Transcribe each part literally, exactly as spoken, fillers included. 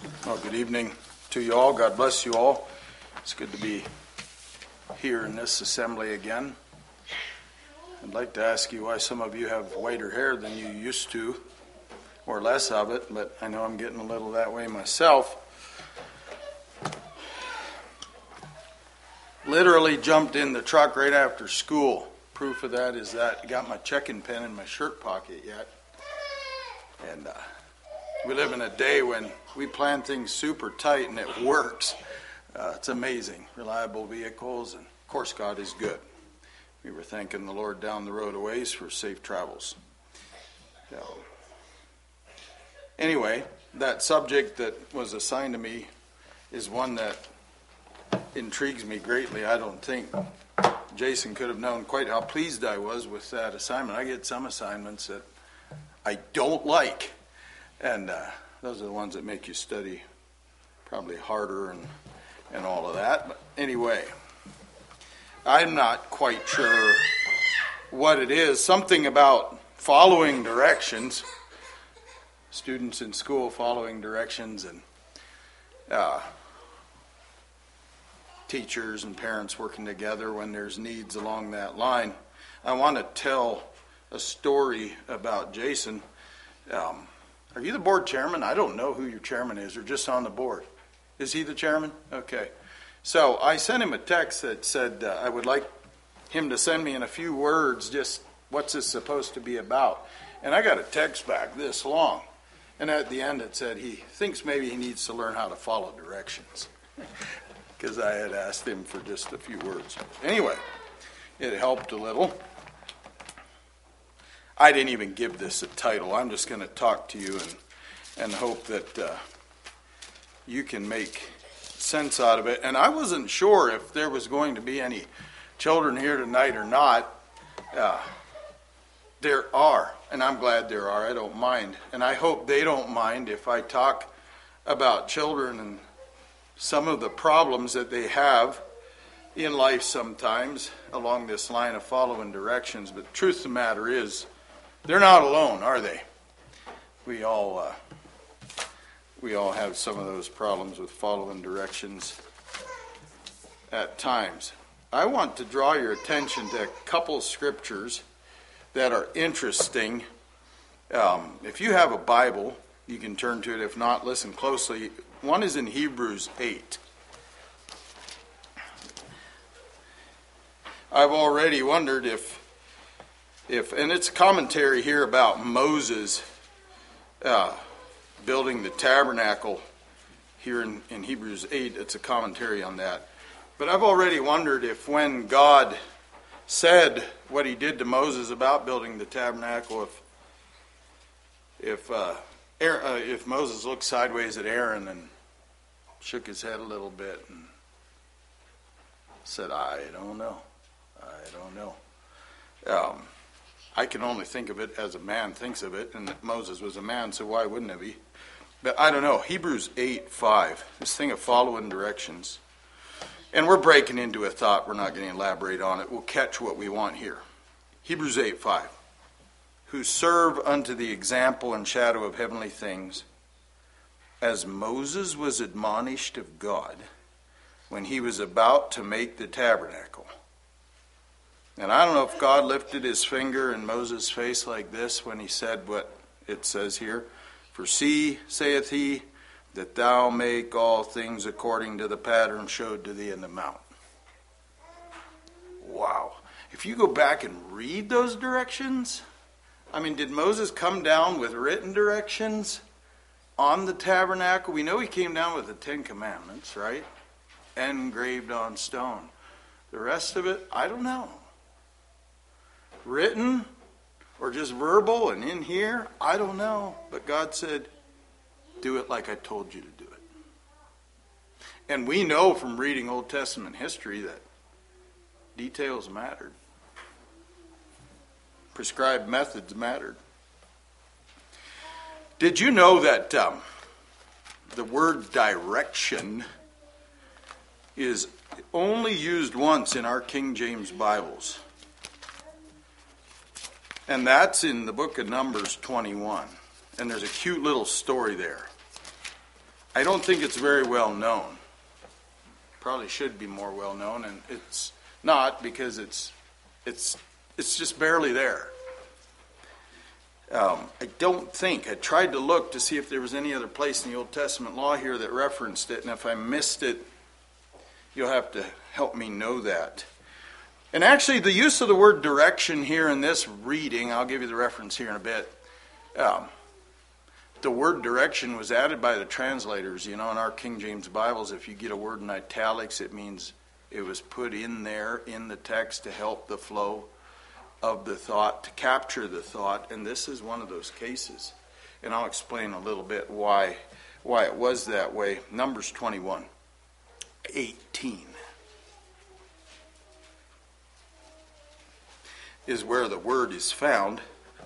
Well, good evening to you all. God bless you all. It's good to be here in this assembly again. I'd like to ask you why some of you have whiter hair than you used to, or less of it, but I know I'm getting a little that way myself. Literally jumped in the truck right after school. Proof of that is that I got my checking pen in my shirt pocket yet. And uh, we live in a day when we plan things super tight and it works. Uh, it's amazing. Reliable vehicles, and of course God is good. We were thanking the Lord down the road a ways for safe travels. So, anyway, that subject that was assigned to me is one that intrigues me greatly. I don't think Jason could have known quite how pleased I was with that assignment. I get some assignments that I don't like, and uh, those are the ones that make you study probably harder and, and all of that. But anyway, I'm not quite sure what it is. Something about following directions, students in school following directions, and uh, teachers and parents working together when there's needs along that line. I want to tell a story about Jason. Um, are you the board chairman? I don't know who your chairman is, or just on the board. Is he the chairman? Okay. So I sent him a text that said uh, I would like him to send me in a few words just what's this supposed to be about. And I got a text back this long. And at the end it said he thinks maybe he needs to learn how to follow directions. Because I had asked him for just a few words. Anyway, it helped a little. I didn't even give this a title. I'm just going to talk to you and, and hope that uh, you can make sense out of it. And I wasn't sure if there was going to be any children here tonight or not. Uh, there are, and I'm glad there are. I don't mind. And I hope they don't mind if I talk about children and some of the problems that they have in life sometimes along this line of following directions. But the truth of the matter is, they're not alone, are they? We all uh, we all have some of those problems with following directions at times. I want to draw your attention to a couple scriptures that are interesting. Um, if you have a Bible, you can turn to it. If not, listen closely. One is in Hebrews eight. I've already wondered if, if, and it's commentary here about Moses uh, building the tabernacle here in, in Hebrews eight. It's a commentary on that. But I've already wondered if when God said what he did to Moses about building the tabernacle, if, if, uh, Aaron, uh, if Moses looked sideways at Aaron and shook his head a little bit and said, I don't know. I don't know. Um, I can only think of it as a man thinks of it, and Moses was a man, so why wouldn't he be? But I don't know. Hebrews eight five, this thing of following directions. And we're breaking into a thought. We're not going to elaborate on it. We'll catch what we want here. Hebrews eight five. Who serve unto the example and shadow of heavenly things, as Moses was admonished of God when he was about to make the tabernacle. And I don't know if God lifted his finger in Moses' face like this when he said what it says here. For see, saith he, that thou make all things according to the pattern showed to thee in the mount. Wow. If you go back and read those directions, I mean, did Moses come down with written directions on the tabernacle? We know he came down with the Ten Commandments, right? Engraved on stone. The rest of it, I don't know. Written or just verbal and in here, I don't know. But God said, do it like I told you to do it. And we know from reading Old Testament history that details mattered. Prescribed methods mattered. Did you know that um, the word direction is only used once in our King James Bibles? And that's in the book of Numbers twenty-one. And there's a cute little story there. I don't think it's very well known. Probably should be more well known, and it's not, because it's it's it's just barely there. Um, I don't think, I tried to look to see if there was any other place in the Old Testament law here that referenced it, and if I missed it, you'll have to help me know that. And actually, the use of the word direction here in this reading, I'll give you the reference here in a bit. Um, the word direction was added by the translators. You know, in our King James Bibles, if you get a word in italics, it means it was put in there in the text to help the flow of the thought, to capture the thought, and this is one of those cases. And I'll explain a little bit why why it was that way. Numbers twenty-one, eighteen is where the word is found.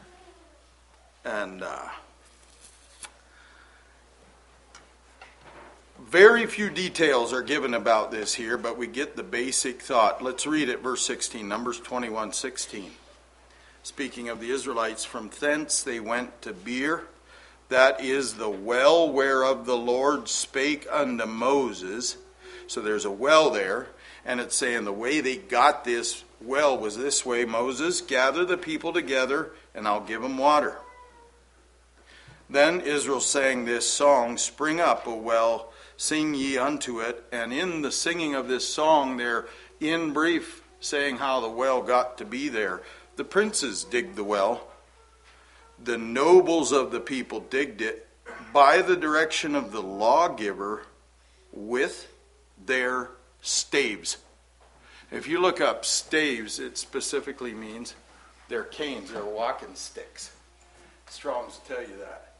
And uh, very few details are given about this here, but we get the basic thought. Let's read it, verse sixteen, Numbers twenty-one, sixteen. Speaking of the Israelites, from thence they went to Beer, that is the well whereof the Lord spake unto Moses. So there's a well there, and it's saying the way they got this well was this way. Moses, gather the people together, and I'll give them water. Then Israel sang this song, Spring up, O well, sing ye unto it. And in the singing of this song, they're in brief saying how the well got to be there. The princes digged the well. The nobles of the people digged it by the direction of the lawgiver with their staves. If you look up staves, it specifically means they're canes, they're walking sticks. Strong's tell you that.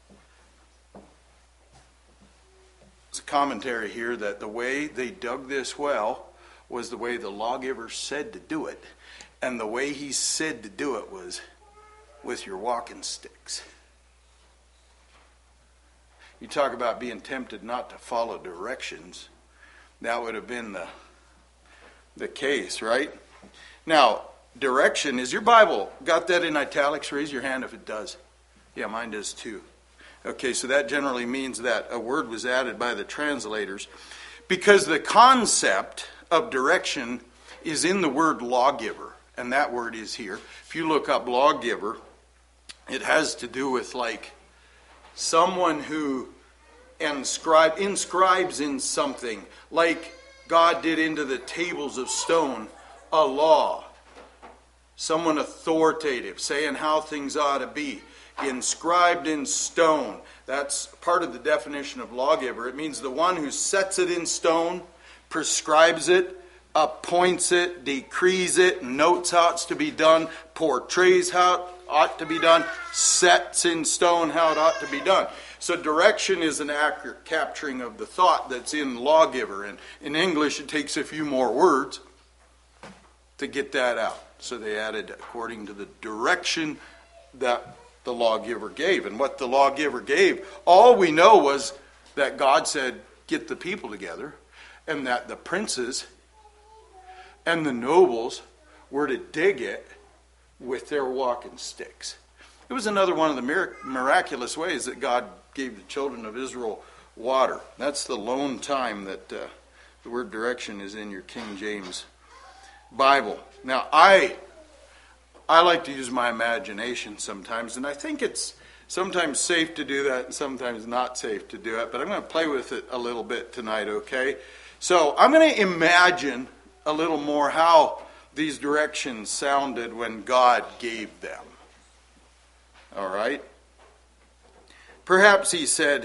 It's a commentary here that the way they dug this well was the way the lawgiver said to do it. And the way he said to do it was with your walking sticks. You talk about being tempted not to follow directions. That would have been the, the case, right? Now, direction, is your Bible got that in italics? Raise your hand if it does. Yeah, mine does too. Okay, so that generally means that a word was added by the translators, because the concept of direction is in the word lawgiver. And that word is here. If you look up lawgiver, it has to do with like someone who inscribe, inscribes in something, like God did into the tables of stone a law. Someone authoritative, saying how things ought to be. Inscribed in stone. That's part of the definition of lawgiver. It means the one who sets it in stone, prescribes it, appoints it, decrees it, notes how it's to be done, portrays how it ought to be done, sets in stone how it ought to be done. So direction is an accurate capturing of the thought that's in lawgiver. And in English, it takes a few more words to get that out. So they added according to the direction that the lawgiver gave. And what the lawgiver gave, all we know was that God said, get the people together, and that the princes and the nobles were to dig it with their walking sticks. It was another one of the mirac- miraculous ways that God gave the children of Israel water. That's the lone time that uh, the word direction is in your King James Bible. Now, I I like to use my imagination sometimes, and I think it's sometimes safe to do that and sometimes not safe to do it, but I'm going to play with it a little bit tonight, okay? So I'm going to imagine a little more how these directions sounded when God gave them. All right? Perhaps he said,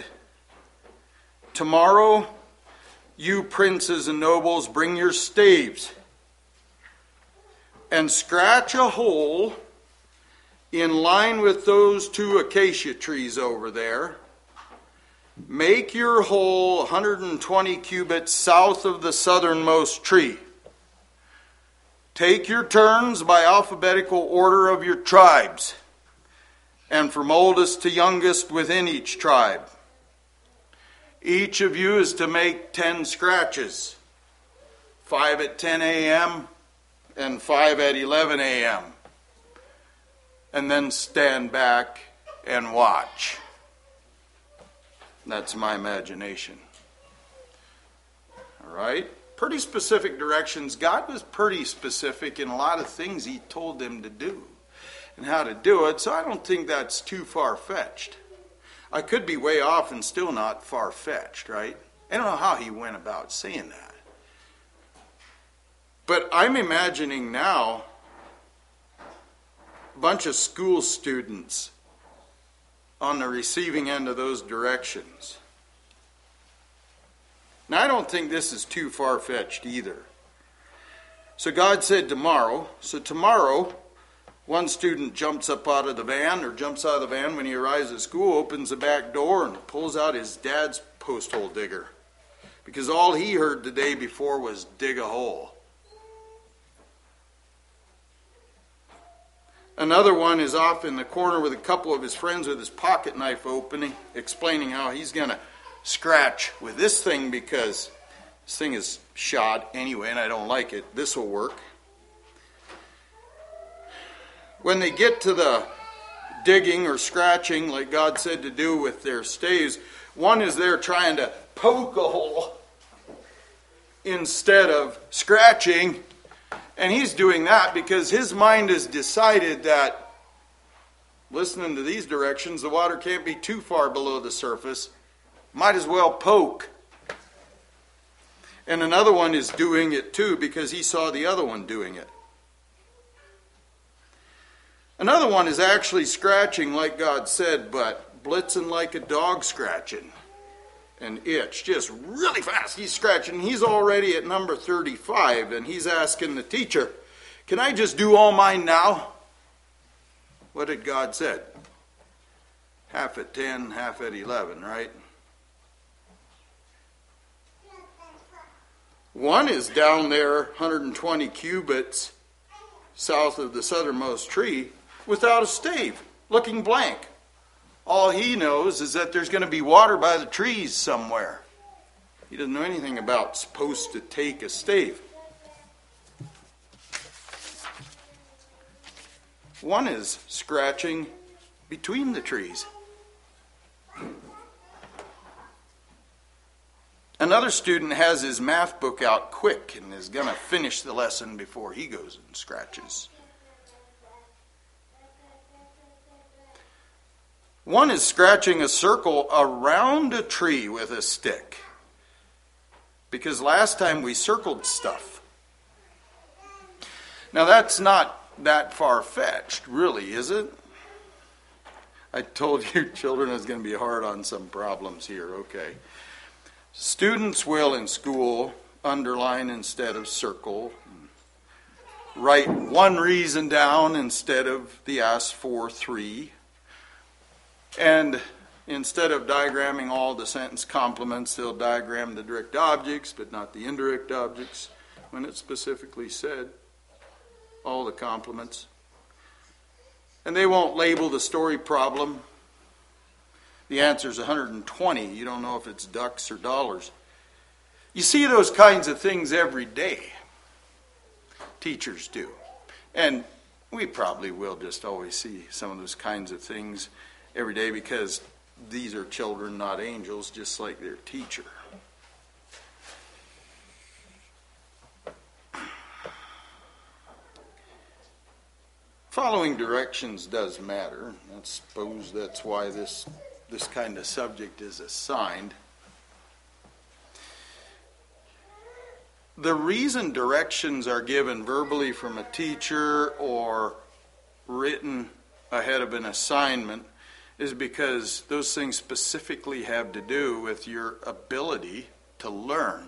tomorrow, you princes and nobles, bring your staves and scratch a hole in line with those two acacia trees over there. Make your hole one hundred twenty cubits south of the southernmost tree. Take your turns by alphabetical order of your tribes, and from oldest to youngest within each tribe. Each of you is to make ten scratches, five at ten a.m. and five at eleven a.m. And then stand back and watch. That's my imagination. All right? Pretty specific directions. God was pretty specific in a lot of things he told them to do and how to do it, so I don't think that's too far-fetched. I could be way off and still not far-fetched, right? I don't know how he went about saying that. But I'm imagining now a bunch of school students on the receiving end of those directions. Now, I don't think this is too far-fetched either. So God said tomorrow. So tomorrow, one student jumps up out of the van, or jumps out of the van when he arrives at school, opens the back door, and pulls out his dad's post hole digger. Because all he heard the day before was dig a hole. Another one is off in the corner with a couple of his friends with his pocket knife opening, explaining how he's going to scratch with this thing because this thing is shot anyway and I don't like it. This will work. When they get to the digging or scratching, like God said to do with their staves, one is there trying to poke a hole instead of scratching. And he's doing that because his mind has decided that, listening to these directions, the water can't be too far below the surface. Might as well poke. And another one is doing it too because he saw the other one doing it. Another one is actually scratching like God said, but blitzing like a dog scratching. An itch, just really fast. He's scratching. He's already at number thirty-five, and he's asking the teacher, can I just do all mine now? What did God said? Half at ten, half at eleven, right? One is down there, one hundred twenty cubits south of the southernmost tree, without a stave, looking blank. All he knows is that there's going to be water by the trees somewhere. He doesn't know anything about supposed to take a stave. One is scratching between the trees. Another student has his math book out quick and is going to finish the lesson before he goes and scratches. One is scratching a circle around a tree with a stick. Because last time we circled stuff. Now that's not that far-fetched, really, is it? I told you children is going to be hard on some problems here, okay. Students will in school underline instead of circle. Write one reason down instead of the asked for three. And instead of diagramming all the sentence complements, they'll diagram the direct objects, but not the indirect objects, when it specifically said all the complements. And they won't label the story problem. The answer is one hundred twenty. You don't know if it's ducks or dollars. You see those kinds of things every day. Teachers do. And we probably will just always see some of those kinds of things every day because these are children, not angels, just like their teacher. Following directions does matter. I suppose that's why this, this kind of subject is assigned. The reason directions are given verbally from a teacher or written ahead of an assignment is because those things specifically have to do with your ability to learn.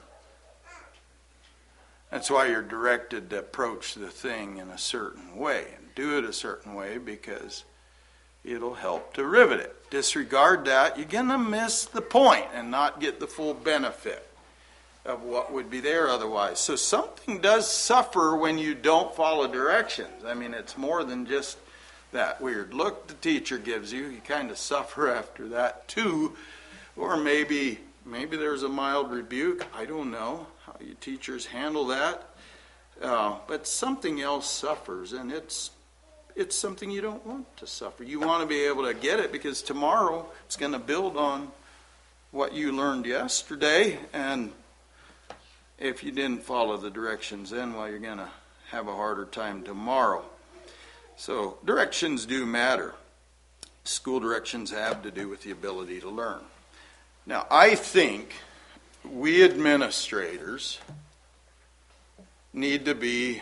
That's why you're directed to approach the thing in a certain way and do it a certain way because it'll help to rivet it. Disregard that, you're going to miss the point and not get the full benefit of what would be there otherwise. So something does suffer when you don't follow directions. I mean, it's more than just that weird look the teacher gives you. You kind of suffer after that too. Or maybe maybe there's a mild rebuke. I don't know how you teachers handle that. Uh, but something else suffers, and it's it's something you don't want to suffer. You want to be able to get it because tomorrow it's going to build on what you learned yesterday, and if you didn't follow the directions then, well, you're going to have a harder time tomorrow. So directions do matter. School directions have to do with the ability to learn. Now, I think we administrators need to be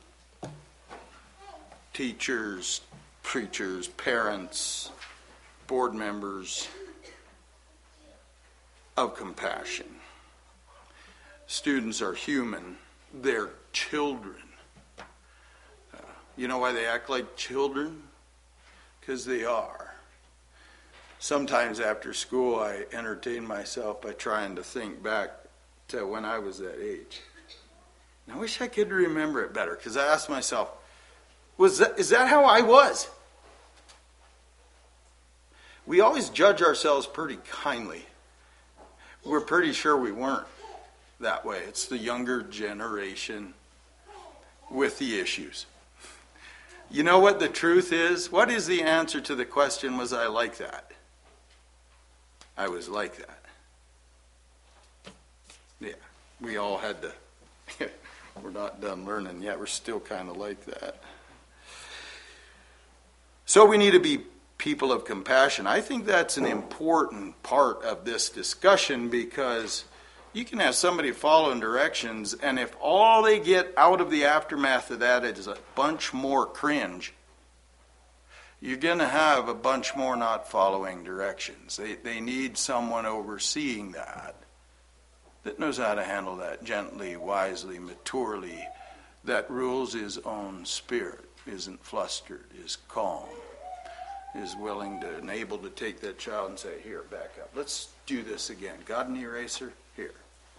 teachers, preachers, parents, board members of compassion. Students are human. They're children. Uh, you know why they act like children? Because they are. Sometimes after school, I entertain myself by trying to think back to when I was that age. And I wish I could remember it better, because I asked myself, was that, is that how I was? We always judge ourselves pretty kindly. We're pretty sure we weren't that way. It's the younger generation with the issues. You know what the truth is? What is the answer to the question, was I like that? I was like that. Yeah, we all had to. We're not done learning yet. We're still kind of like that. So we need to be people of compassion. I think that's an important part of this discussion, because you can have somebody following directions, and if all they get out of the aftermath of that is a bunch more cringe, you're going to have a bunch more not following directions. They, they need someone overseeing that, that knows how to handle that gently, wisely, maturely, that rules his own spirit, isn't flustered, is calm, is willing to and able to take that child and say, here, back up. Let's do this again. Got an eraser? Here.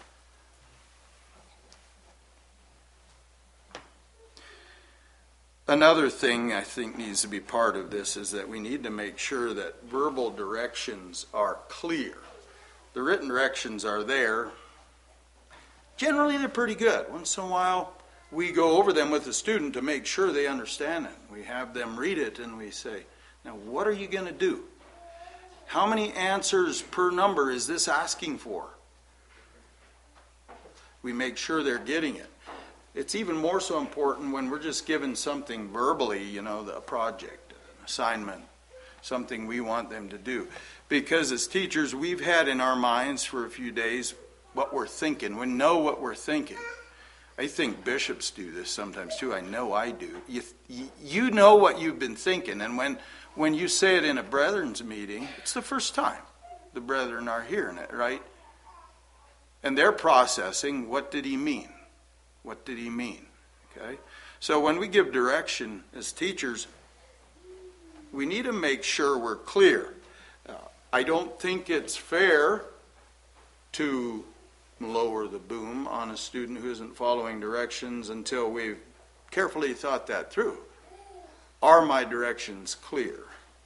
Another thing I think needs to be part of this is that we need to make sure that verbal directions are clear. The written directions are there. Generally, they're pretty good. Once in a while, we go over them with the student to make sure they understand it. We have them read it and we say, now what are you going to do? How many answers per number is this asking for? We make sure they're getting it. It's even more so important when we're just given something verbally, you know, a project, an assignment, something we want them to do. Because as teachers, we've had in our minds for a few days what we're thinking. We know what we're thinking. I think bishops do this sometimes too. I know I do. You, you know what you've been thinking. And when, when you say it in a brethren's meeting, it's the first time the brethren are hearing it, right? And they're processing, what did he mean? What did he mean? Okay? So when we give direction as teachers, we need to make sure we're clear. Uh, I don't think it's fair to lower the boom on a student who isn't following directions until we've carefully thought that through. Are my directions clear?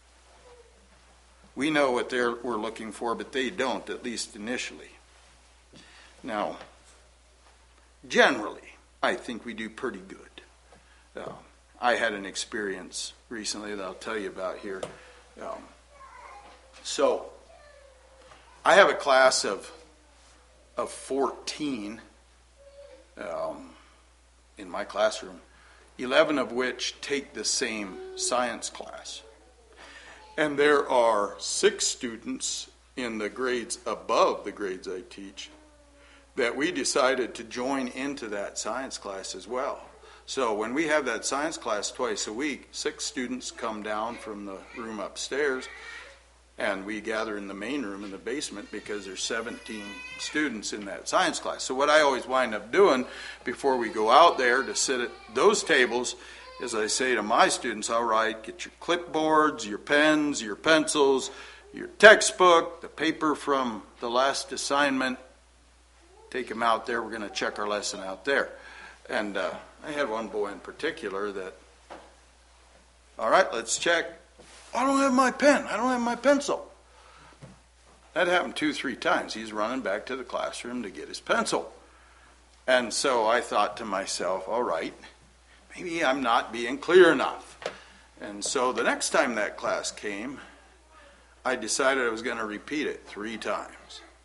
We know what they're, we're looking for, but they don't, at least initially. Now, generally, I think we do pretty good. Um, I had an experience recently that I'll tell you about here. Um, so, I have a class of of fourteen um, in my classroom, eleven of which take the same science class. And there are six students in the grades above the grades I teach that we decided to join into that science class as well. So when we have that science class twice a week, six students come down from the room upstairs, and we gather in the main room in the basement because there's seventeen students in that science class. So what I always wind up doing before we go out there to sit at those tables is I say to my students, all right, get your clipboards, your pens, your pencils, your textbook, the paper from the last assignment, take them out there. We're going to check our lesson out there. And uh, I had one boy in particular that, all right, let's check. I don't have my pen. I don't have my pencil. That happened two, three times. He's running back to the classroom to get his pencil. And so I thought to myself, all right, maybe I'm not being clear enough. And so the next time that class came, I decided I was going to repeat it three times.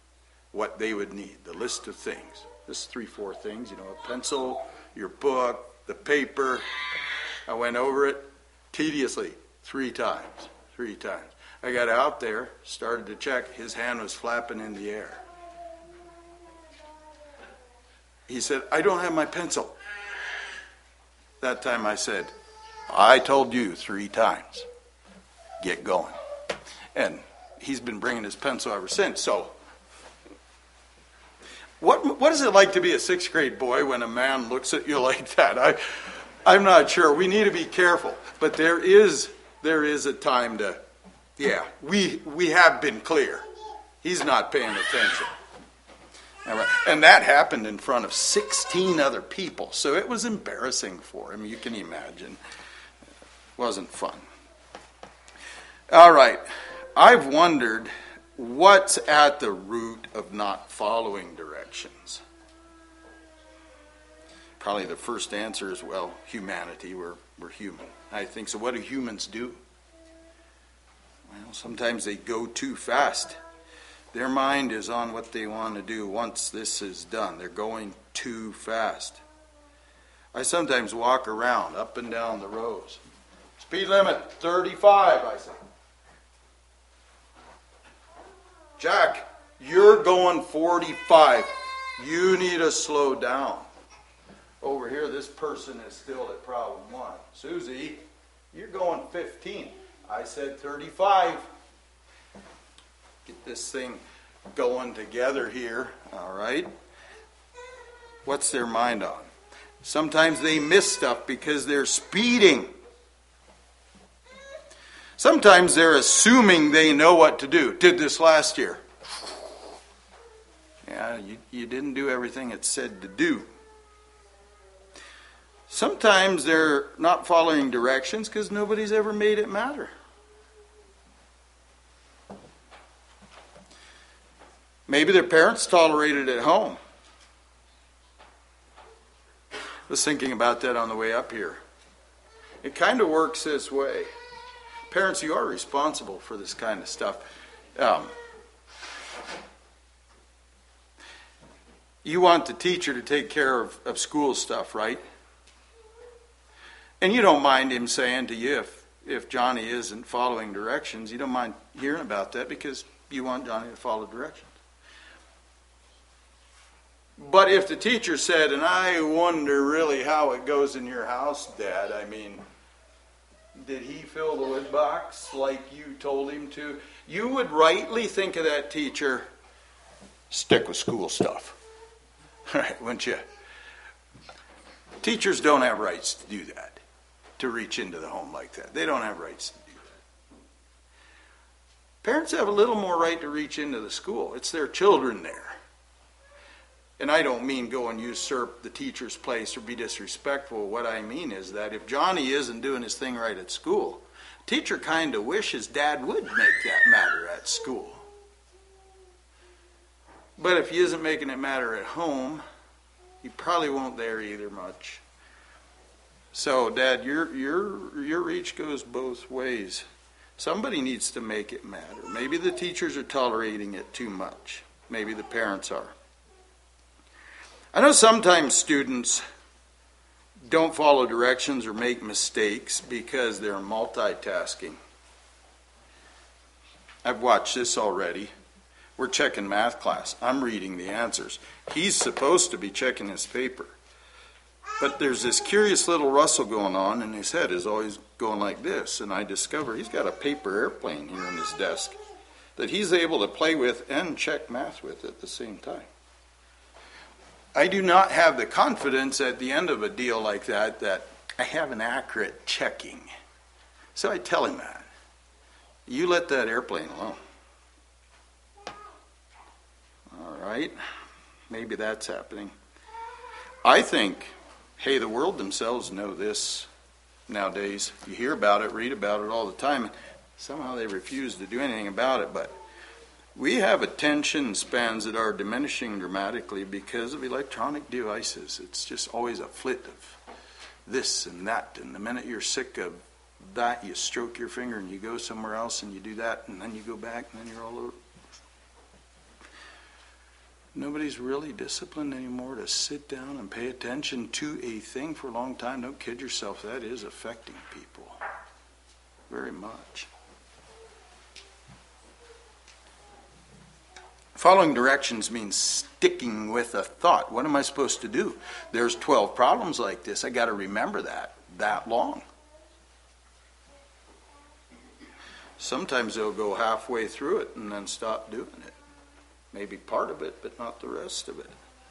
what they would need, the list of things. This three, four things, you know, a pencil, your book, the paper. I went over it tediously three times, three times. I got out there, started to check. His hand was flapping in the air. He said, I don't have my pencil. That time I said, I told you three times. Get going. And he's been bringing his pencil ever since. So, what what is it like to be a sixth grade boy when a man looks at you like that? I, I'm not sure. We need to be careful. But there is there is a time to, yeah, we we have been clear. He's not paying attention. And that happened in front of sixteen other people. So it was embarrassing for him. You can imagine. It wasn't fun. All right. I've wondered what's at the root of not following directions. Probably the first answer is, well, humanity. We're, we're human. I think so. What do humans do? Well, sometimes they go too fast. Their mind is on what they want to do once this is done. They're going too fast. I sometimes walk around up and down the rows. Speed limit, thirty-five, I say. Jack, you're going forty-five. You need to slow down. Over here, this person is still at problem one. Susie, you're going fifteen. I said thirty-five. Get this thing going together here, all right? What's their mind on? Sometimes they miss stuff because they're speeding. Sometimes they're assuming they know what to do. Did this last year. Yeah, you, you didn't do everything it said to do. Sometimes they're not following directions because nobody's ever made it matter. Maybe their parents tolerated it at home. I was thinking about that on the way up here. It kind of works this way. Parents, you are responsible for this kind of stuff. Um, you want the teacher to take care of, of school stuff, right? And you don't mind him saying to you, if, if Johnny isn't following directions, you don't mind hearing about that because you want Johnny to follow directions. But if the teacher said, and I wonder really how it goes in your house, Dad, I mean, did he fill the wood box like you told him to? You would rightly think of that teacher, stick with school stuff. Right, wouldn't you? Teachers don't have rights to do that, to reach into the home like that. They don't have rights to do that. Parents have a little more right to reach into the school. It's their children there. And I don't mean go and usurp the teacher's place or be disrespectful. What I mean is that if Johnny isn't doing his thing right at school, teacher kind of wishes Dad would make that matter at school. But if he isn't making it matter at home, he probably won't there either much. So, Dad, your your your reach goes both ways. Somebody needs to make it matter. Maybe the teachers are tolerating it too much. Maybe the parents are. I know sometimes students don't follow directions or make mistakes because they're multitasking. I've watched this already. We're checking math class. I'm reading the answers. He's supposed to be checking his paper. But there's this curious little rustle going on, and his head is always going like this. And I discover he's got a paper airplane here on his desk that he's able to play with and check math with at the same time. I do not have the confidence at the end of a deal like that that I have an accurate checking. So I tell him that. You let that airplane alone. All right. Maybe that's happening. I think, hey, the world themselves know this nowadays. You hear about it, read about it all the time. Somehow they refuse to do anything about it, but we have attention spans that are diminishing dramatically because of electronic devices. It's just always a flit of this and that. And the minute you're sick of that, you stroke your finger and you go somewhere else and you do that, and then you go back and then you're all over. Nobody's really disciplined anymore to sit down and pay attention to a thing for a long time. Don't kid yourself, that is affecting people very much. Following directions means sticking with a thought. What am I supposed to do? There's twelve problems like this. I got to remember that that long. Sometimes they'll go halfway through it and then stop doing it. Maybe part of it, but not the rest of it.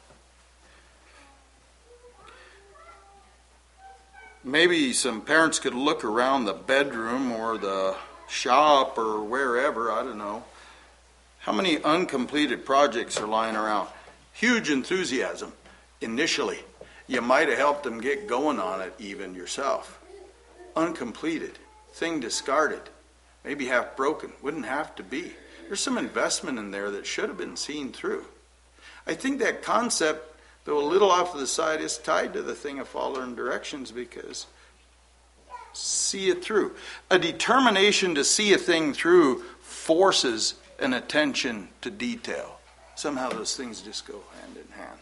Maybe some parents could look around the bedroom or the shop or wherever, I don't know. How many uncompleted projects are lying around? Huge enthusiasm initially. You might have helped them get going on it even yourself. Uncompleted, thing discarded, maybe half broken, wouldn't have to be. There's some investment in there that should have been seen through. I think that concept, though a little off to the side, is tied to the thing of following directions, because see it through. A determination to see a thing through forces an attention to detail. Somehow those things just go hand in hand.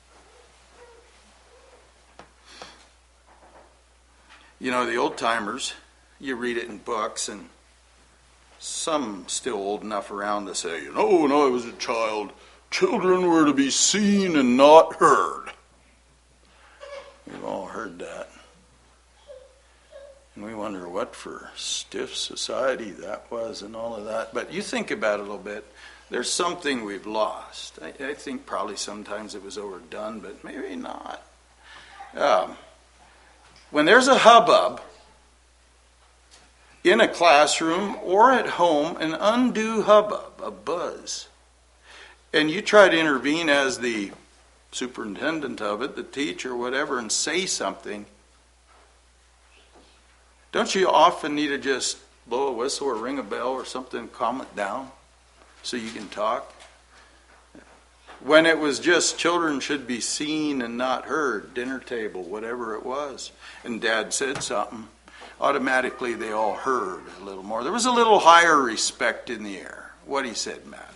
You know, the old timers, you read it in books, and some still old enough around to say, you know, when I was a child, children were to be seen and not heard. We've all heard that. And we wonder what for stiff society that was and all of that. But you think about it a little bit. There's something we've lost. I, I think probably sometimes it was overdone, but maybe not. Um, when there's a hubbub in a classroom or at home, an undue hubbub, a buzz, and you try to intervene as the superintendent of it, the teacher, whatever, and say something, don't you often need to just blow a whistle or ring a bell or something, calm it down so you can talk? When it was just children should be seen and not heard, dinner table, whatever it was, and Dad said something, automatically they all heard a little more. There was a little higher respect in the air. What he said mattered.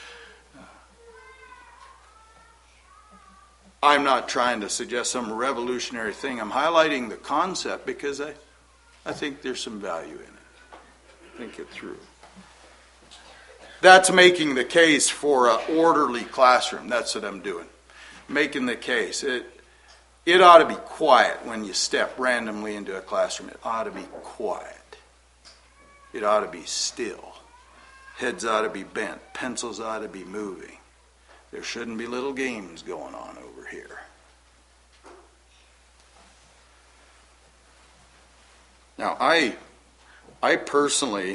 I'm not trying to suggest some revolutionary thing. I'm highlighting the concept because I, I think there's some value in it. Think it through. That's making the case for an orderly classroom. That's what I'm doing. Making the case. It, it ought to be quiet when you step randomly into a classroom. It ought to be quiet. It ought to be still. Heads ought to be bent. Pencils ought to be moving. There shouldn't be little games going on over here. Now, I, I personally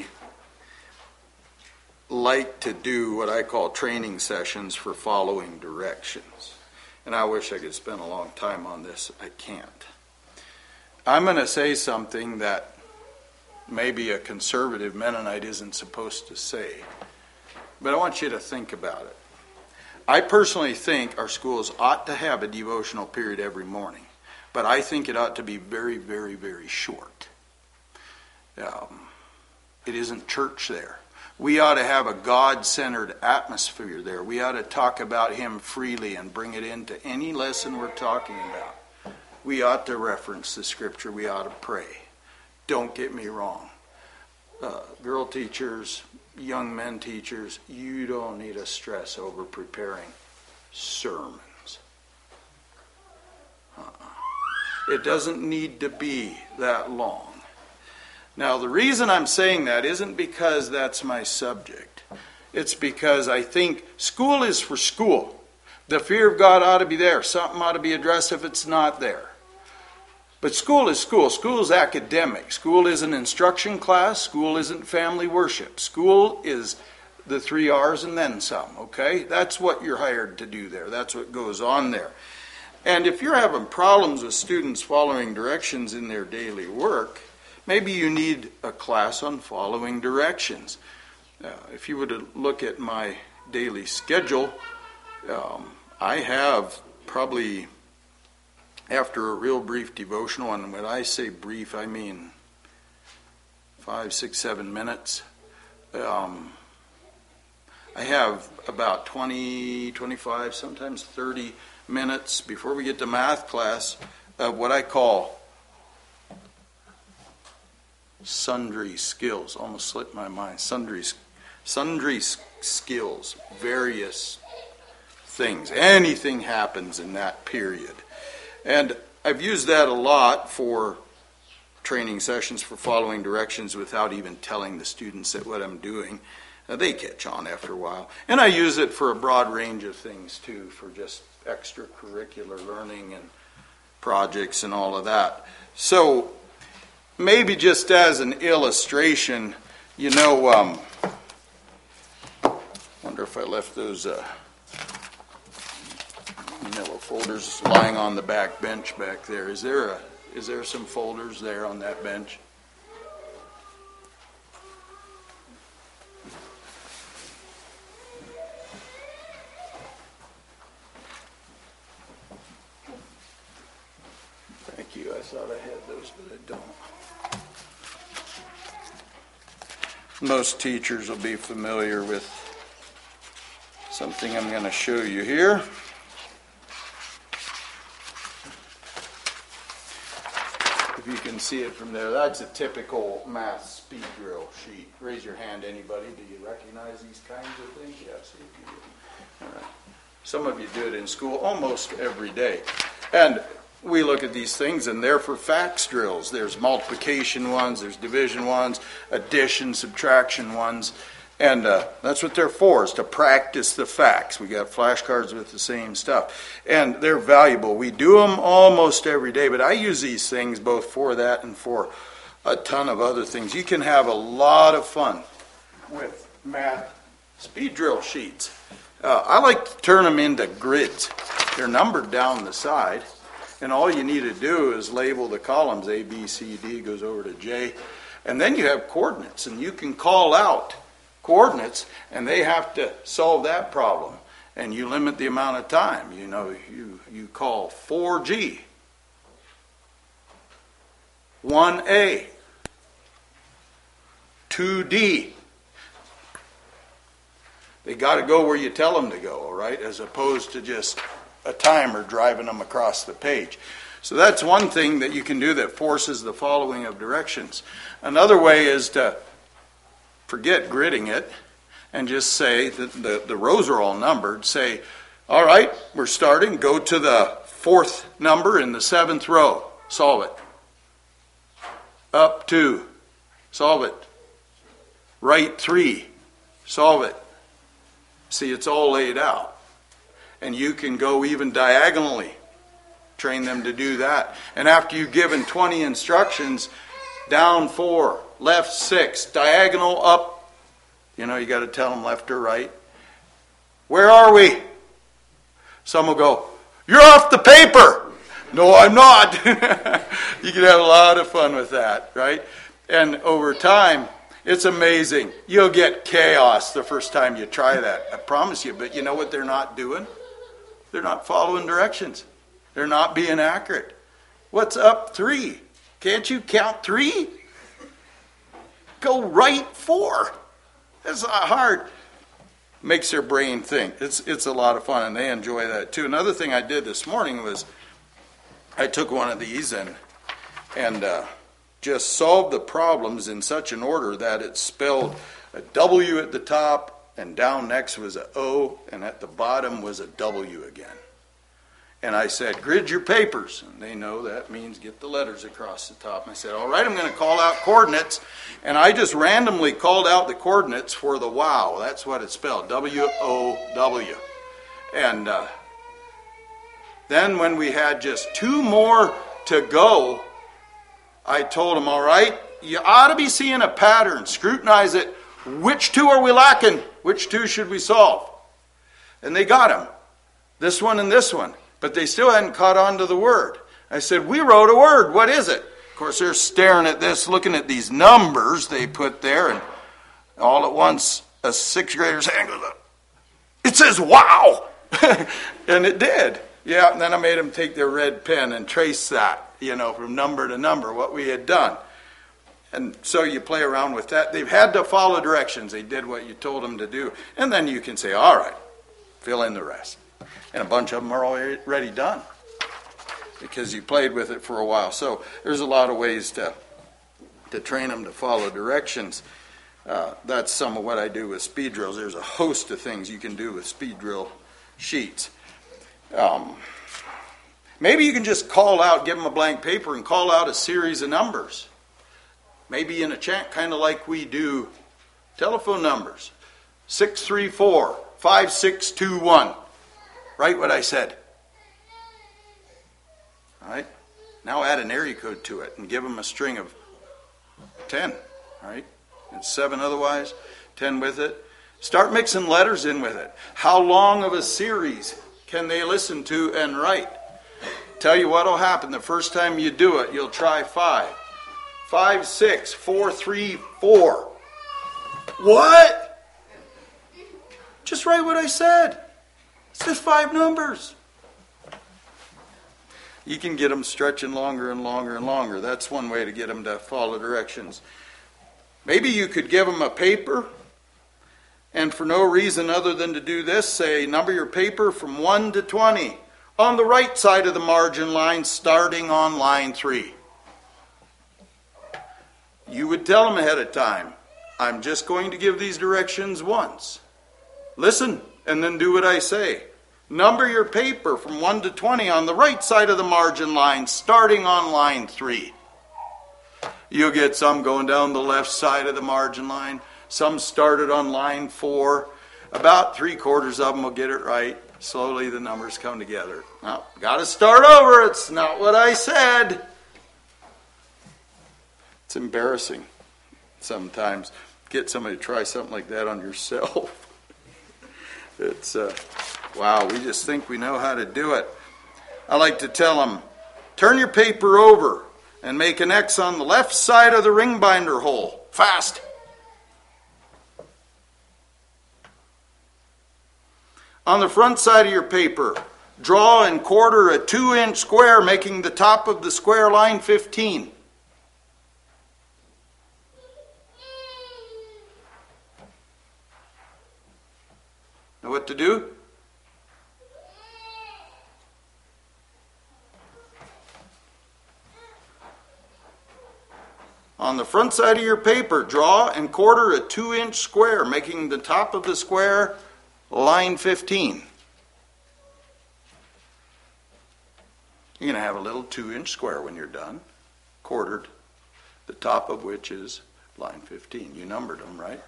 like to do what I call training sessions for following directions. And I wish I could spend a long time on this. I can't. I'm going to say something that maybe a conservative Mennonite isn't supposed to say. But I want you to think about it. I personally think our schools ought to have a devotional period every morning. But I think it ought to be very, very, very short. Um, it isn't church there. We ought to have a God-centered atmosphere there. We ought to talk about Him freely and bring it into any lesson we're talking about. We ought to reference the Scripture. We ought to pray. Don't get me wrong. Uh, girl teachers, young men teachers, you don't need to stress over preparing sermons. Uh-uh. It doesn't need to be that long. Now, the reason I'm saying that isn't because that's my subject. It's because I think school is for school. The fear of God ought to be there. Something ought to be addressed if it's not there. But school is school. School is academic. School isn't instruction class. School isn't family worship. School is the three R's and then some, okay? That's what you're hired to do there. That's what goes on there. And if you're having problems with students following directions in their daily work, maybe you need a class on following directions. Uh, if you were to look at my daily schedule, um, I have probably, after a real brief devotional, and when I say brief, I mean five, six, seven minutes, um, I have about twenty, twenty-five, sometimes thirty minutes before we get to math class of what I call sundry skills. Almost slipped my mind. Sundry, sundry skills, various things. Anything happens in that period. And I've used that a lot for training sessions for following directions without even telling the students that what I'm doing. Uh, they catch on after a while. And I use it for a broad range of things too, for just extracurricular learning and projects and all of that. So maybe just as an illustration, you know, um, wonder if I left those uh, Manila folders lying on the back bench back there. Is there a is there some folders there on that bench? Thank you. I thought I had those, but I don't. Most teachers will be familiar with something I'm going to show you here. If you can see it from there, that's a typical math speed drill sheet. Raise your hand, anybody. Do you recognize these kinds of things? Yeah, see if you do. All right. Some of you do it in school almost every day. And we look at these things, and they're for facts drills. There's multiplication ones, there's division ones, addition, subtraction ones. And uh, that's what they're for, is to practice the facts. We got flashcards with the same stuff. And they're valuable. We do them almost every day, but I use these things both for that and for a ton of other things. You can have a lot of fun with math speed drill sheets. Uh, I like to turn them into grids. They're numbered down the side, and all you need to do is label the columns. A, B, C, D goes over to J. And then you have coordinates, and you can call out coordinates, and they have to solve that problem. And you limit the amount of time. You know, you, you call four G, one A, two D. They got to go where you tell them to go, all right, as opposed to just a timer driving them across the page. So that's one thing that you can do that forces the following of directions. Another way is to forget gridding it and just say that the, the rows are all numbered. Say, all right, we're starting. Go to the fourth number in the seventh row. Solve it. Up two. Solve it. Right three. Solve it. See, it's all laid out. And you can go even diagonally. Train them to do that. And after you've given twenty instructions, down four, left six, diagonal up. You know, you got to tell them left or right. Where are we? Some will go, you're off the paper. No, I'm not. You can have a lot of fun with that, right? And over time, it's amazing. You'll get chaos the first time you try that. I promise you. But you know what they're not doing? They're not following directions. They're not being accurate. What's up three? Can't you count three? Go right four. It's not hard. Makes their brain think. It's it's a lot of fun, and they enjoy that too. Another thing I did this morning was I took one of these and and uh, just solved the problems in such an order that it spelled a W at the top, and down next was a O, and at the bottom was a W again. And I said, grid your papers. And they know that means get the letters across the top. And I said, all right, I'm going to call out coordinates. And I just randomly called out the coordinates for the wow. That's what it's spelled, W O W. And uh, then when we had just two more to go, I told them, all right, you ought to be seeing a pattern. Scrutinize it. Which two are we lacking? Which two should we solve? And they got them. This one and this one. But they still hadn't caught on to the word. I said, we wrote a word. What is it? Of course, they're staring at this, looking at these numbers they put there, and all at once, a sixth grader's hand goes up. It says, wow! And it did. Yeah, and then I made them take their red pen and trace that, you know, from number to number, what we had done. And so you play around with that. They've had to follow directions. They did what you told them to do. And then you can say, all right, fill in the rest. And a bunch of them are already done because you played with it for a while. So there's a lot of ways to, to train them to follow directions. Uh, that's some of what I do with speed drills. There's a host of things you can do with speed drill sheets. Um, maybe you can just call out, give them a blank paper and call out a series of numbers. Maybe in a chant, kind of like we do telephone numbers. six three four, five six two one. Write what I said. All right? Now add an area code to it and give them a string of ten. All right? It's seven otherwise, ten with it. Start mixing letters in with it. How long of a series can they listen to and write? Tell you what will happen. The first time you do it, you'll try five. Five, six, four, three, four. What? Just write what I said. It's just five numbers. You can get them stretching longer and longer and longer. That's one way to get them to follow directions. Maybe you could give them a paper, and for no reason other than to do this, say, number your paper from one to twenty on the right side of the margin line, starting on line three. You would tell them ahead of time, I'm just going to give these directions once. Listen, and then do what I say. Number your paper from one to twenty on the right side of the margin line, starting on line three. You'll get some going down the left side of the margin line. Some started on line four. About three quarters of them will get it right. Slowly the numbers come together. Now, got to start over. It's not what I said. It's embarrassing sometimes. Get somebody to try something like that on yourself. It's, uh, wow, we just think we know how to do it. I like to tell them, turn your paper over and make an X on the left side of the ring binder hole. Fast. On the front side of your paper, draw and quarter a two-inch square, making the top of the square line fifteen. Know what to do? On the front side of your paper, draw and quarter a two-inch square, making the top of the square line fifteen. You're going to have a little two-inch square when you're done, quartered, the top of which is line fifteen. You numbered them, right?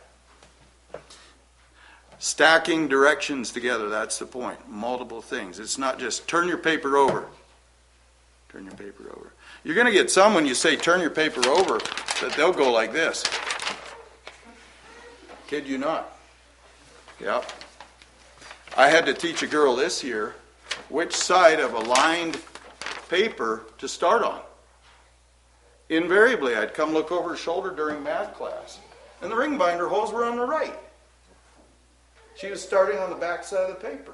Stacking directions together, that's the point. Multiple things. It's not just turn your paper over. Turn your paper over. You're going to get some when you say turn your paper over that they'll go like this. Kid you not. Yep. I had to teach a girl this year which side of a lined paper to start on. Invariably, I'd come look over her shoulder during math class, and the ring binder holes were on the right. She was starting on the back side of the paper.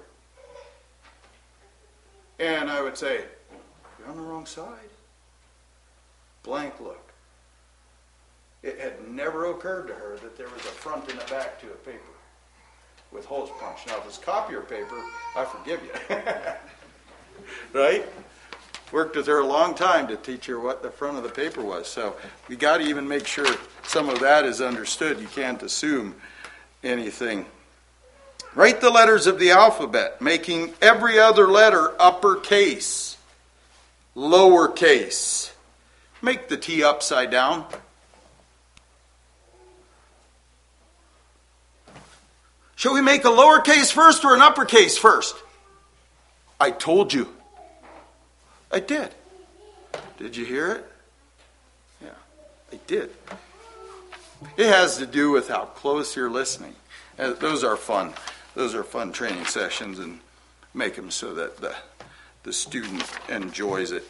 And I would say, you're on the wrong side. Blank look. It had never occurred to her that there was a front and a back to a paper with holes punched. Now, if it's copier paper, I forgive you. Right? Worked with her a long time to teach her what the front of the paper was. So we got to even make sure some of that is understood. You can't assume anything. Write the letters of the alphabet, making every other letter uppercase, lowercase. Make the T upside down. Shall we make a lowercase first or an uppercase first? I told you. I did. Did you hear it? Yeah, I did. It has to do with how close you're listening. And those are fun. Those are fun training sessions, and make them so that the, the student enjoys it.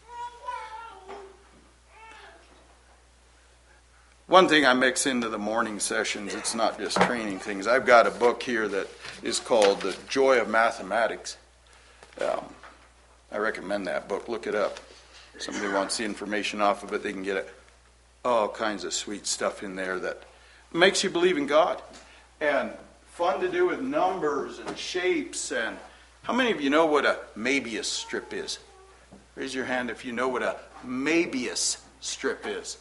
One thing I mix into the morning sessions, it's not just training things. I've got a book here that is called The Joy of Mathematics. Um, I recommend that book. Look it up. If somebody wants the information off of it, they can get it. all kinds of sweet stuff in there that makes you believe in God. And fun to do with numbers and shapes. And how many of you know what a Möbius strip is? Raise your hand if you know what a Möbius strip is.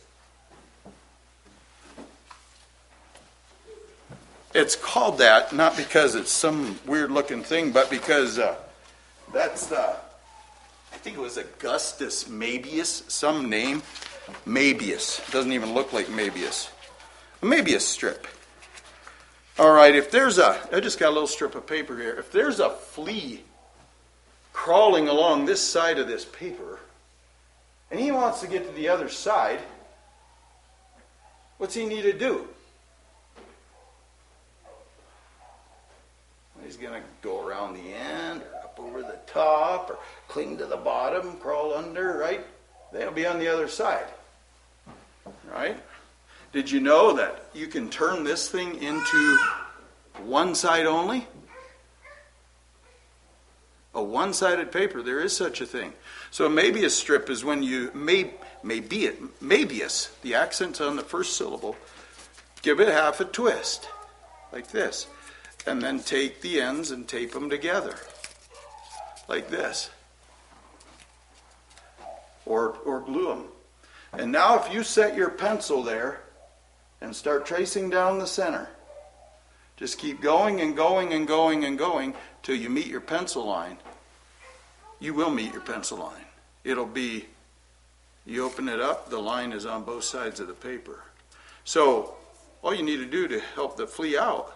It's called that not because it's some weird looking thing, but because uh, that's, uh, I think it was Augustus Möbius, some name. Möbius. Doesn't even look like Möbius. A Möbius strip. All right, if there's a, I just got a little strip of paper here. If there's a flea crawling along this side of this paper, and he wants to get to the other side, what's he need to do? He's going to go around the end, or up over the top, or cling to the bottom, crawl under, right? They'll be on the other side, right? Did you know that you can turn this thing into one side only? A one-sided paper, there is such a thing. So a Möbius strip is when you, may, maybe it, Möbius, the accent's on the first syllable, give it half a twist, like this. And then take the ends and tape them together, like this. Or, or glue them. And now if you set your pencil there and start tracing down the center, just keep going and going and going and going till you meet your pencil line. You will meet your pencil line. It'll be, you open it up, the line is on both sides of the paper. So all you need to do to help the flea out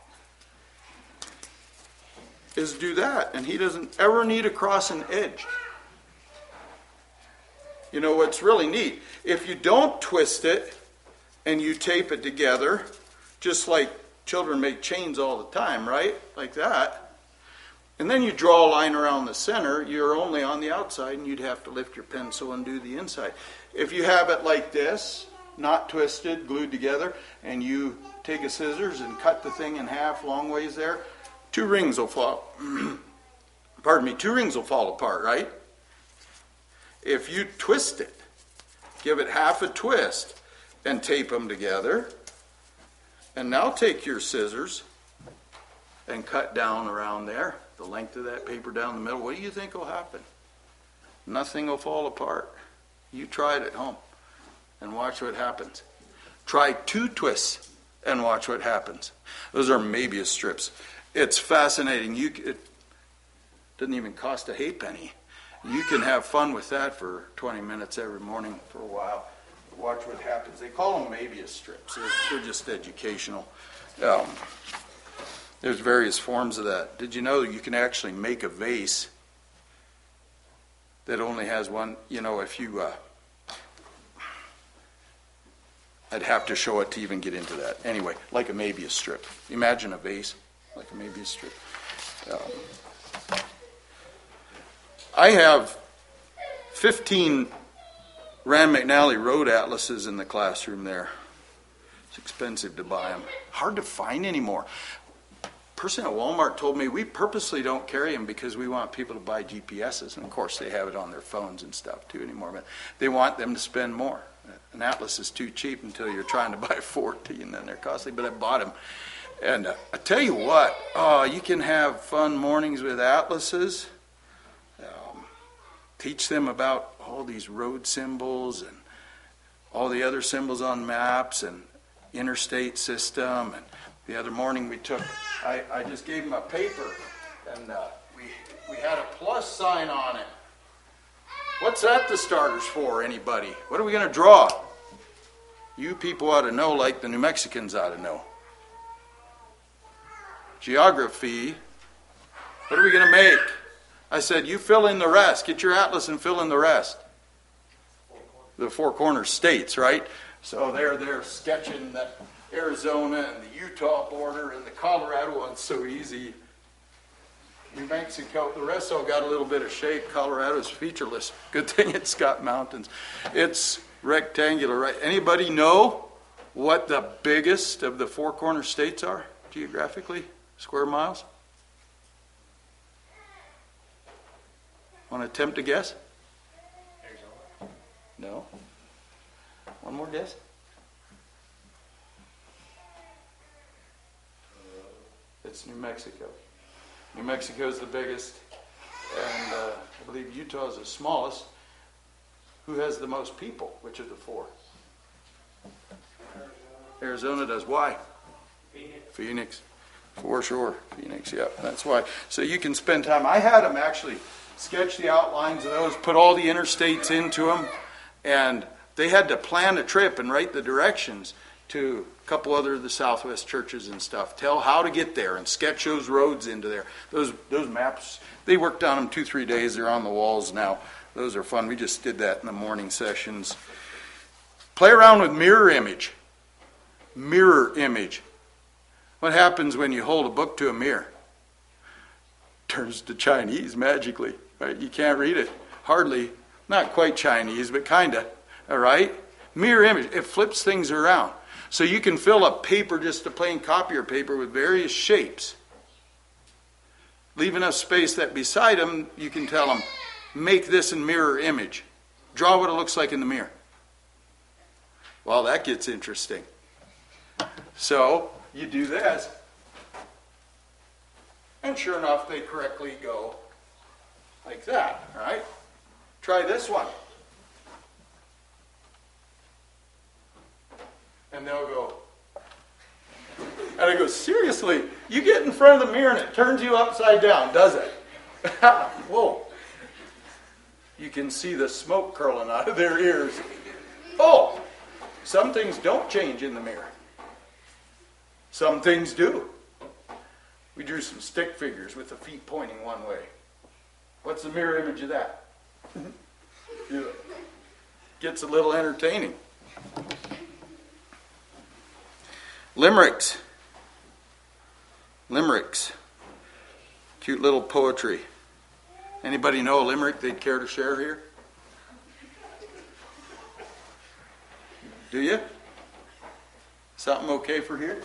is do that, and he doesn't ever need to cross an edge. You know what's really neat? If you don't twist it and you tape it together, just like children make chains all the time, right? Like that. And then you draw a line around the center, you're only on the outside, and you'd have to lift your pencil and do the inside. If you have it like this, not twisted, glued together, and you take a scissors and cut the thing in half long ways there, two rings will fall, pardon me, two rings will fall apart, right? If you twist it, give it half a twist and tape them together, and now take your scissors and cut down around there, the length of that paper down the middle, what do you think will happen? Nothing will fall apart. You try it at home and watch what happens. Try two twists and watch what happens. Those are Möbius strips. It's fascinating. You, it doesn't even cost a halfpenny. You can have fun with that for twenty minutes every morning for a while. Watch what happens. They call them Möbius strips. They're, they're just educational. Um, there's various forms of that. Did you know you can actually make a vase that only has one? You know, if you... Uh, I'd have to show it to even get into that. Anyway, like a Möbius strip. Imagine a vase. Like a Möbius strip. Um, I have fifteen Rand McNally road atlases in the classroom there. It's expensive to buy them. Hard to find anymore. A person at Walmart told me we purposely don't carry them because we want people to buy G P S's. And of course they have it on their phones and stuff too anymore. But they want them to spend more. An atlas is too cheap until you're trying to buy forty, and then they're costly. But I bought them. And uh, I tell you what, oh, you can have fun mornings with atlases. Um, teach them about all these road symbols and all the other symbols on maps and interstate system. And the other morning we took, I, I just gave them a paper, and uh, we, we had a plus sign on it. What's that the starters for, anybody? What are we going to draw? You people ought to know like the New Mexicans ought to know. Geography. What are we going to make? I said, you fill in the rest. Get your atlas and fill in the rest. The Four Corners states, right? So they're they're sketching the Arizona and the Utah border and the Colorado one's so easy. New Mexico, the rest all got a little bit of shape. Colorado's featureless. Good thing it's got mountains. It's rectangular, right? Anybody know what the biggest of the Four Corners states are geographically? Square miles? Want to attempt to guess? Arizona? No. One more guess? It's New Mexico. New Mexico is the biggest, and uh, I believe Utah is the smallest. Who has the most people? Which of the four? Arizona does. Why? Phoenix. Phoenix. For sure. Phoenix, yeah. That's why. So you can spend time. I had them actually sketch the outlines of those, put all the interstates into them, and they had to plan a trip and write the directions to a couple other of the Southwest churches and stuff. Tell how to get there and sketch those roads into there. Those those maps, they worked on them two, three days. They're on the walls now. Those are fun. We just did that in the morning sessions. Play around with mirror image. Mirror image. What happens when you hold a book to a mirror? Turns to Chinese magically, right? You can't read it. Hardly. Not quite Chinese, but kind of. All right? Mirror image. It flips things around. So you can fill up paper, just a plain copier paper, with various shapes. Leave enough space that beside them, you can tell them, make this in mirror image. Draw what it looks like in the mirror. Well, that gets interesting. So you do this. And sure enough, they correctly go like that, right? Try this one. And they'll go. And I go, seriously, you get in front of the mirror and it turns you upside down, does it? Whoa. You can see the smoke curling out of their ears. Oh, some things don't change in the mirror. Some things do. We drew some stick figures with the feet pointing one way. What's the mirror image of that? Yeah. Gets a little entertaining. Limericks. Limericks. Cute little poetry. Anybody know a limerick they'd care to share here? Do you? Something okay for here?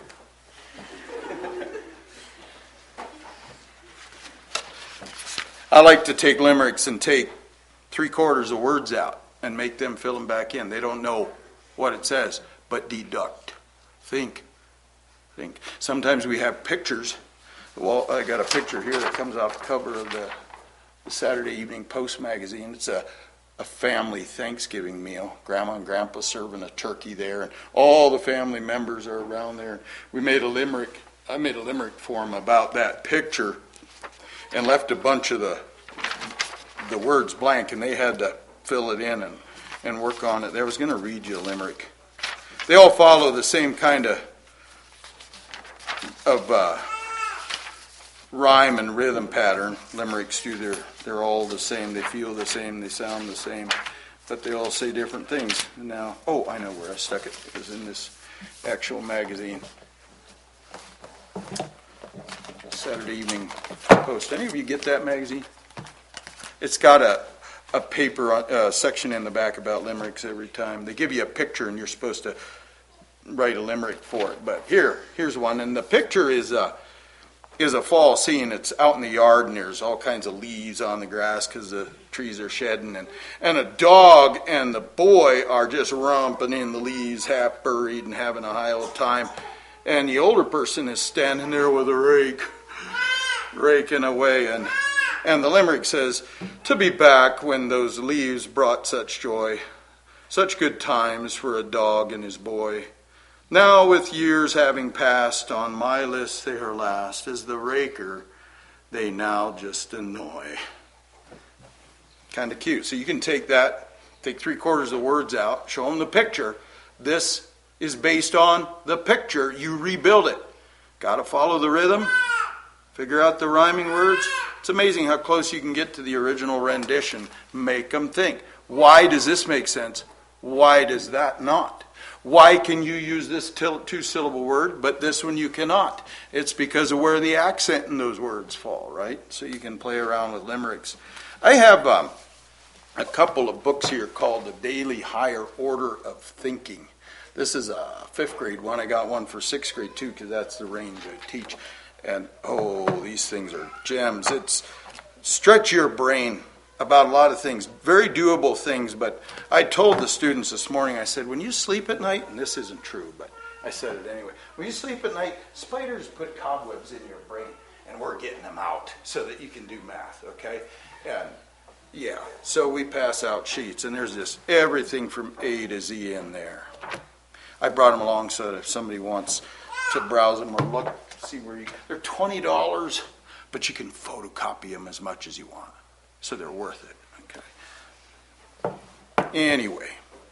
I like to take limericks and take three quarters of words out and make them fill them back in. They don't know what it says, but deduct. Think. Think. Sometimes we have pictures. Well, I got a picture here that comes off the cover of the, the Saturday Evening Post magazine. It's a, a family Thanksgiving meal. Grandma and Grandpa serving a turkey there, and all the family members are around there. We made a limerick. I made a limerick for them about that picture, and left a bunch of the the words blank, and they had to fill it in and, and work on it. I was going to read you a limerick. They all follow the same kind of of uh, rhyme and rhythm pattern. Limericks do. They're, they're all the same. They feel the same. They sound the same. But they all say different things. Now, oh, I know where I stuck it. It was in this actual magazine. Saturday Evening Post. Any of you get that magazine? It's got a a paper uh, section in the back about limericks every time. They give you a picture and you're supposed to write a limerick for it. But here, here's one, and the picture is a is a fall scene. It's out in the yard and there's all kinds of leaves on the grass because the trees are shedding, and and a dog and the boy are just romping in the leaves, half buried and having a high old time. And the older person is standing there with a rake, raking away. And, and the limerick says, to be back when those leaves brought such joy, such good times for a dog and his boy. Now with years having passed, on my list they are last. As the raker, they now just annoy. Kind of cute. So you can take that, take three quarters of the words out, show them the picture. This is based on the picture. You rebuild it. Got to follow the rhythm. Figure out the rhyming words. It's amazing how close you can get to the original rendition. Make them think. Why does this make sense? Why does that not? Why can you use this two-syllable word, but this one you cannot? It's because of where the accent in those words fall, right? So you can play around with limericks. I have um, a couple of books here called The Daily Higher Order of Thinking. This is a fifth grade one. I got one for sixth grade too, because that's the range I teach. And oh, these things are gems. It's stretch your brain about a lot of things, very doable things, but I told the students this morning, I said, when you sleep at night, and this isn't true, but I said it anyway, when you sleep at night, spiders put cobwebs in your brain, and we're getting them out so that you can do math, okay? And yeah, so we pass out sheets, and there's just everything from A to Z in there. I brought them along so that if somebody wants to browse them or look, see where you, they're twenty dollars, but you can photocopy them as much as you want. So they're worth it, okay? Anyway,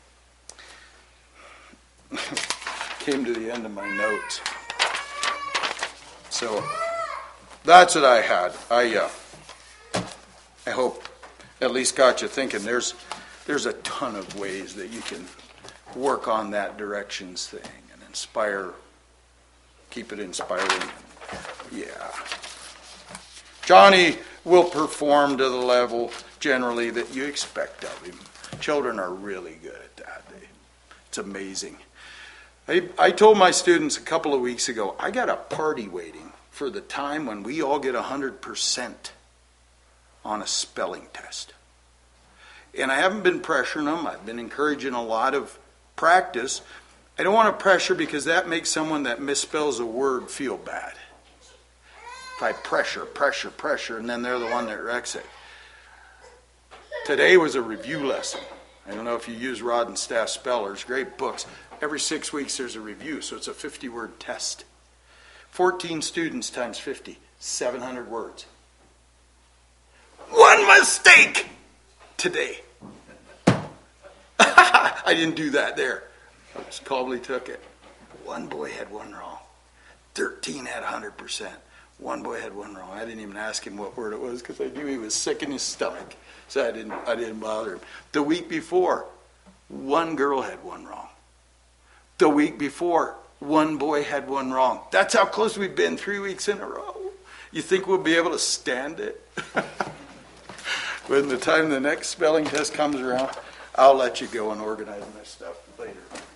came to the end of my notes. So that's what I had. I uh, I hope at least got you thinking. There's there's a ton of ways that you can work on that directions thing and inspire, keep it inspiring. Yeah. Johnny will perform to the level generally that you expect of him. Children are really good at that. They, it's amazing. I, I told my students a couple of weeks ago, I got a party waiting for the time when we all get one hundred percent on a spelling test. And I haven't been pressuring them. I've been encouraging a lot of practice. I don't want to pressure because that makes someone that misspells a word feel bad. If I pressure, pressure, pressure, and then they're the one that wrecks it. Today was a review lesson. I don't know if you use Rod and Staff Spellers, great books. Every six weeks there's a review, so it's a fifty-word test. fourteen students times fifty, seven hundred words. One mistake today. I didn't do that there. I just calmly took it. One boy had one wrong. thirteen had one hundred percent. One boy had one wrong. I didn't even ask him what word it was because I knew he was sick in his stomach. So I didn't I didn't bother him. The week before, one girl had one wrong. The week before, one boy had one wrong. That's how close we've been three weeks in a row. You think we'll be able to stand it? When the time the next spelling test comes around, I'll let you go and organize my stuff later.